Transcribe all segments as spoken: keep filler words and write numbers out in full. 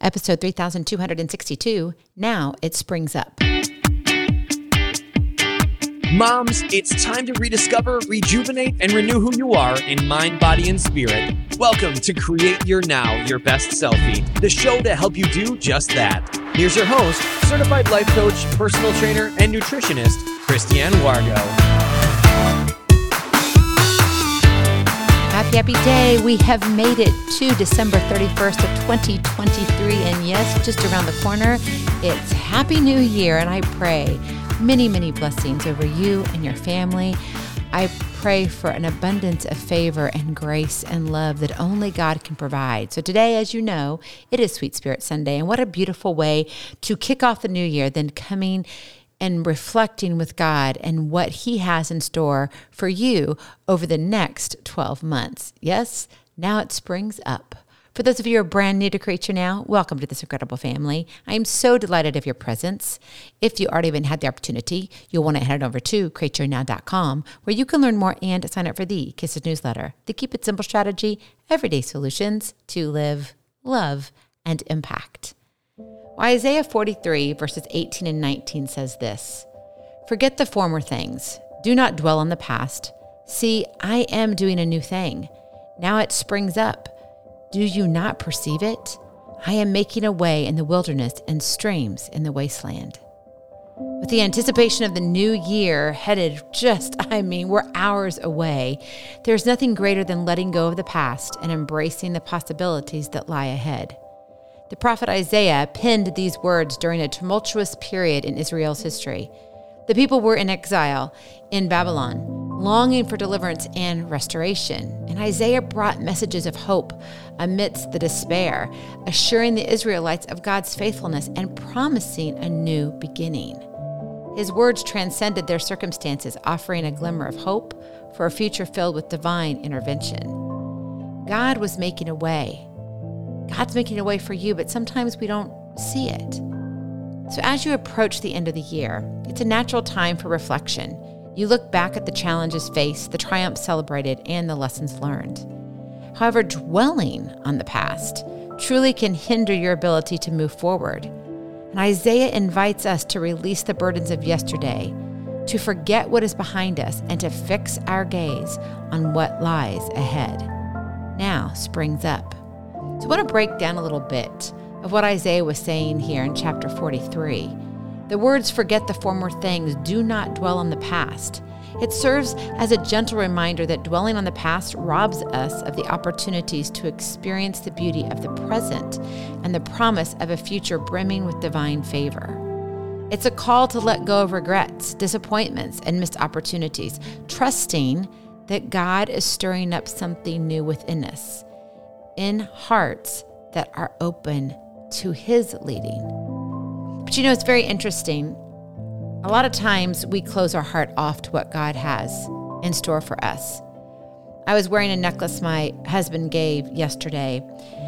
episode three thousand two hundred sixty-two, Now It Springs Up. Moms, it's time to rediscover, rejuvenate, and renew who you are in mind, body, and spirit. Welcome to Create Your Now, Your Best Selfie, the show to help you do just that. Here's your host, certified life coach, personal trainer, and nutritionist, Christiane Wargo. Happy, happy day. We have made it to December thirty-first of twenty twenty-three. And yes, just around the corner, it's Happy New Year. And I pray many, many blessings over you and your family. I pray for an abundance of favor and grace and love that only God can provide. So today, as you know, it is Sweet Spirit Sunday. And what a beautiful way to kick off the new year than coming and reflecting with God and what He has in store for you over the next twelve months. Yes, now it springs up. For those of you who are brand new to Create Your Now, welcome to this incredible family. I am so delighted of your presence. If you already even had the opportunity, you'll want to head over to create your now dot com, where you can learn more and sign up for the Kisses newsletter, the Keep It Simple strategy, everyday solutions to live, love, and impact. Well, Isaiah forty-three, verses eighteen and nineteen says this: "Forget the former things. Do not dwell on the past. See, I am doing a new thing. Now it springs up. Do you not perceive it? I am making a way in the wilderness and streams in the wasteland." With the anticipation of the new year headed just, I mean, we're hours away, there's nothing greater than letting go of the past and embracing the possibilities that lie ahead. The prophet Isaiah penned these words during a tumultuous period in Israel's history. The people were in exile in Babylon, longing for deliverance and restoration. And Isaiah brought messages of hope amidst the despair, assuring the Israelites of God's faithfulness and promising a new beginning. His words transcended their circumstances, offering a glimmer of hope for a future filled with divine intervention. God was making a way. God's making a way for you, but sometimes we don't see it. So as you approach the end of the year, it's a natural time for reflection. You look back at the challenges faced, the triumphs celebrated, and the lessons learned. However, dwelling on the past truly can hinder your ability to move forward. And Isaiah invites us to release the burdens of yesterday, to forget what is behind us, and to fix our gaze on what lies ahead. Now springs up. So I want to break down a little bit of what Isaiah was saying here in chapter forty-three. The words, "forget the former things, do not dwell on the past." It serves as a gentle reminder that dwelling on the past robs us of the opportunities to experience the beauty of the present and the promise of a future brimming with divine favor. It's a call to let go of regrets, disappointments, and missed opportunities, trusting that God is stirring up something new within us, in hearts that are open to His leading. But you know, it's very interesting. A lot of times we close our heart off to what God has in store for us. I was wearing a necklace my husband gave yesterday,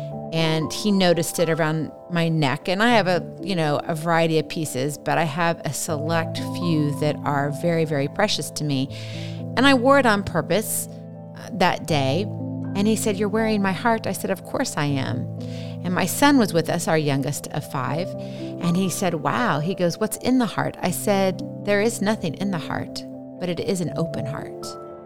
and he noticed it around my neck. And I have a, you know, a variety of pieces, but I have a select few that are very, very precious to me. And I wore it on purpose that day. And he said, "You're wearing my heart." I said, "Of course I am." And my son was with us, our youngest of five. And he said, "Wow." He goes, "What's in the heart?" I said, "There is nothing in the heart, but it is an open heart."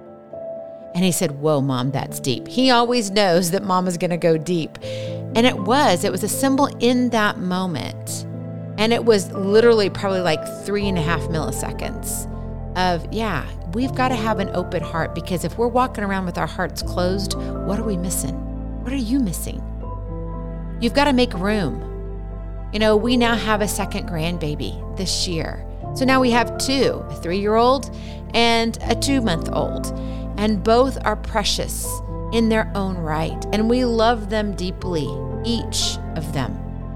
And he said, "Whoa, Mom, that's deep." He always knows that Mama's going to go deep. And it was, it was a symbol in that moment. And it was literally probably like three and a half milliseconds of, yeah, we've got to have an open heart, because if we're walking around with our hearts closed, what are we missing? What are you missing? You've got to make room. You know, we now have a second grandbaby this year. So now we have two, a three-year-old and a two-month-old. And both are precious in their own right. And we love them deeply, each of them.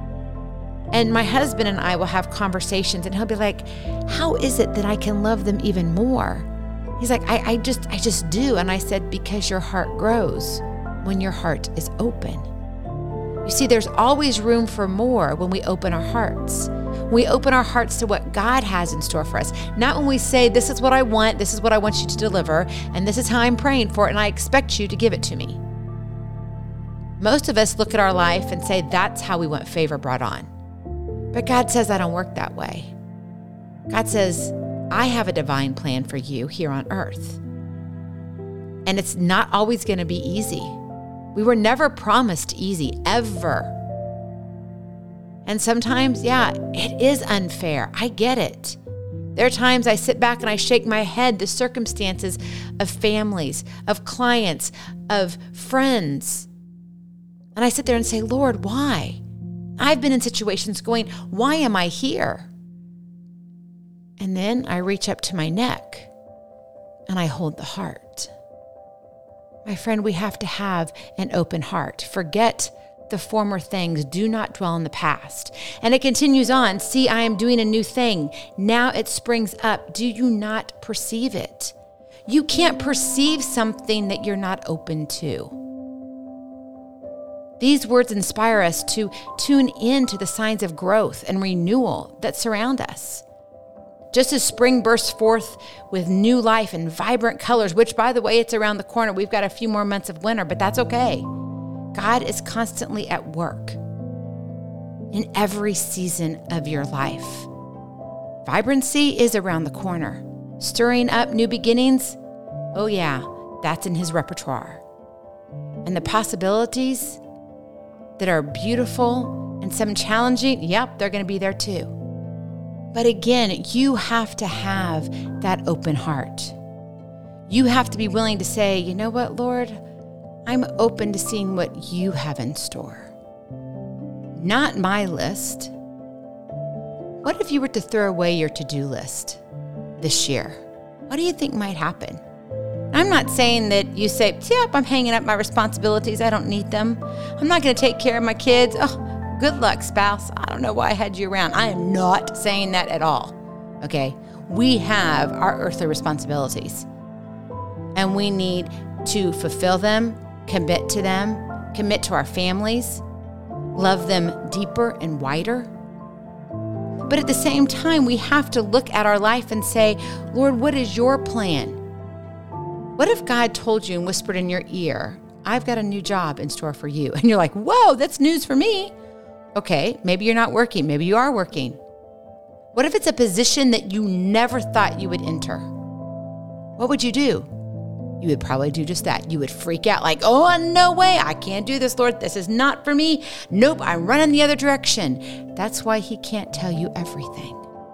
And my husband and I will have conversations, and he'll be like, "How is it that I can love them even more?" He's like, I, I just I just do. And I said, "Because your heart grows when your heart is open." You see, there's always room for more when we open our hearts. We open our hearts to what God has in store for us. Not when we say, "This is what I want, this is what I want you to deliver, and this is how I'm praying for it, and I expect you to give it to me." Most of us look at our life and say that's how we want favor brought on. But God says I don't work that way. God says, I have a divine plan for you here on earth. And it's not always going to be easy. We were never promised easy, ever. And sometimes, yeah, it is unfair. I get it. There are times I sit back and I shake my head, the circumstances of families, of clients, of friends. And I sit there and say, Lord, why? I've been in situations going, why am I here? And then I reach up to my neck and I hold the heart. My friend, we have to have an open heart. Forget the former things. Do not dwell in the past. And it continues on. See, I am doing a new thing. Now it springs up. Do you not perceive it? You can't perceive something that you're not open to. These words inspire us to tune in to the signs of growth and renewal that surround us. Just as spring bursts forth with new life and vibrant colors, which, by the way, it's around the corner. We've got a few more months of winter, but that's okay. God is constantly at work in every season of your life. Vibrancy is around the corner. Stirring up new beginnings, oh yeah, that's in his repertoire. And the possibilities that are beautiful and some challenging, yep, they're going to be there too. But again, you have to have that open heart. You have to be willing to say, you know what, Lord? I'm open to seeing what you have in store. Not my list. What if you were to throw away your to-do list this year? What do you think might happen? I'm not saying that you say, yep, I'm hanging up my responsibilities. I don't need them. I'm not going to take care of my kids. Oh, good luck, spouse. I don't know why I had you around. I am not saying that at all. Okay? We have our earthly responsibilities, and we need to fulfill them, commit to them, commit to our families, love them deeper and wider. But at the same time, we have to look at our life and say, Lord, what is your plan? What if God told you and whispered in your ear, I've got a new job in store for you? And you're like, whoa, that's news for me. Okay, maybe you're not working. Maybe you are working. What if it's a position that you never thought you would enter? What would you do? You would probably do just that. You would freak out like, oh, no way. I can't do this, Lord. This is not for me. Nope, I'm running the other direction. That's why he can't tell you everything.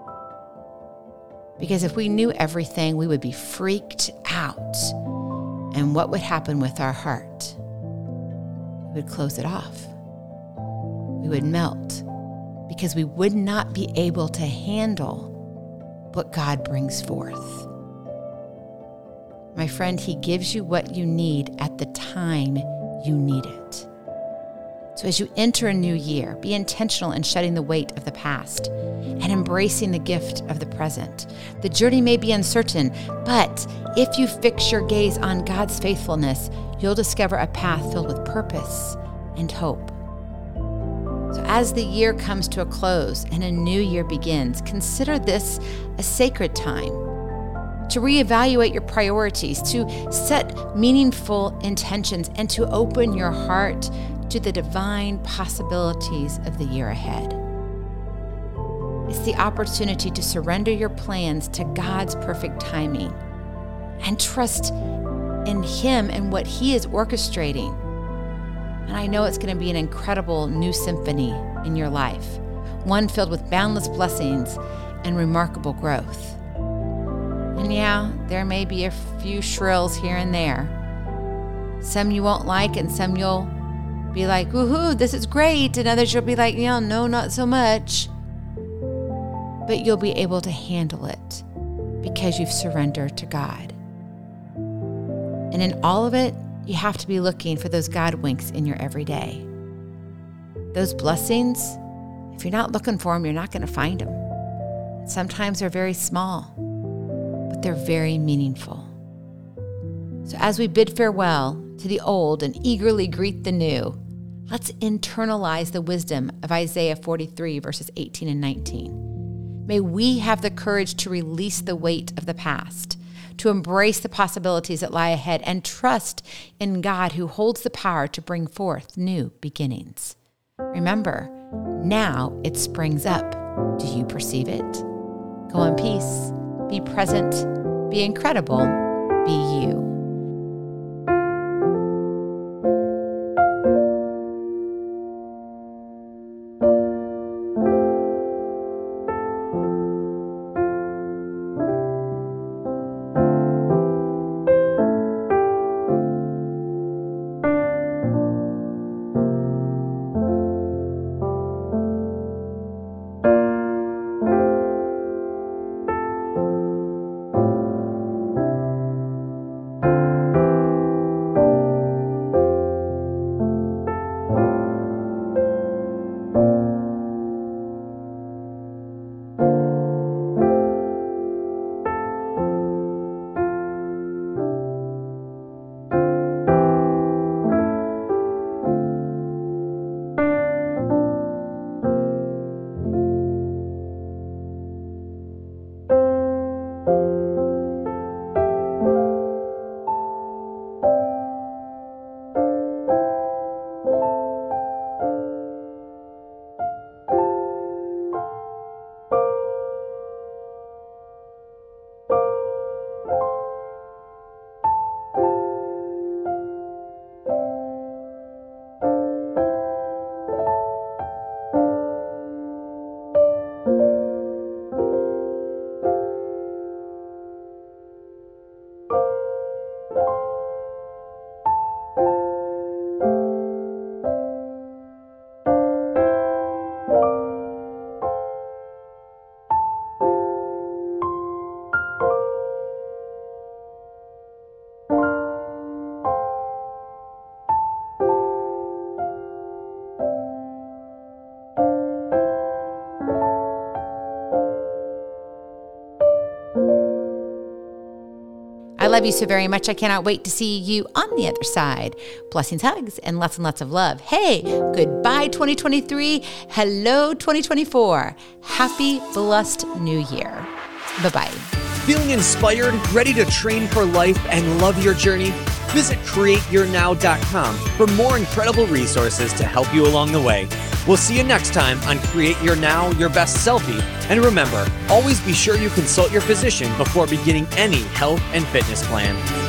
Because if we knew everything, we would be freaked out. And what would happen with our heart? We would close it off. We would melt because we would not be able to handle what God brings forth. My friend, he gives you what you need at the time you need it. So as you enter a new year, be intentional in shedding the weight of the past and embracing the gift of the present. The journey may be uncertain, but if you fix your gaze on God's faithfulness, you'll discover a path filled with purpose and hope. So as the year comes to a close and a new year begins, consider this a sacred time to reevaluate your priorities, to set meaningful intentions, and to open your heart to the divine possibilities of the year ahead. It's the opportunity to surrender your plans to God's perfect timing and trust in him and what he is orchestrating. And I know it's going to be an incredible new symphony in your life, one filled with boundless blessings and remarkable growth. And yeah, there may be a few shrills here and there. Some you won't like, and some you'll be like, woohoo, this is great. And others you'll be like, yeah, no, not so much. But you'll be able to handle it because you've surrendered to God. And in all of it, you have to be looking for those God winks in your everyday. Those blessings, if you're not looking for them, you're not going to find them. Sometimes they're very small, but they're very meaningful. So as we bid farewell to the old and eagerly greet the new, let's internalize the wisdom of Isaiah forty-three, verses eighteen and nineteen. May we have the courage to release the weight of the past, to embrace the possibilities that lie ahead and trust in God who holds the power to bring forth new beginnings. Remember, now it springs up. Do you perceive it? Go in peace, be present, be incredible, be you. I love you so very much. I cannot wait to see you on the other side. Blessings, hugs, and lots and lots of love. Hey, goodbye twenty twenty-three. Hello twenty twenty-four. Happy blessed new year. Bye-bye. Feeling inspired, ready to train for life and love your journey? Visit create your now dot com for more incredible resources to help you along the way. We'll see you next time on Create Your Now, Your Best Selfie. And remember, always be sure you consult your physician before beginning any health and fitness plan.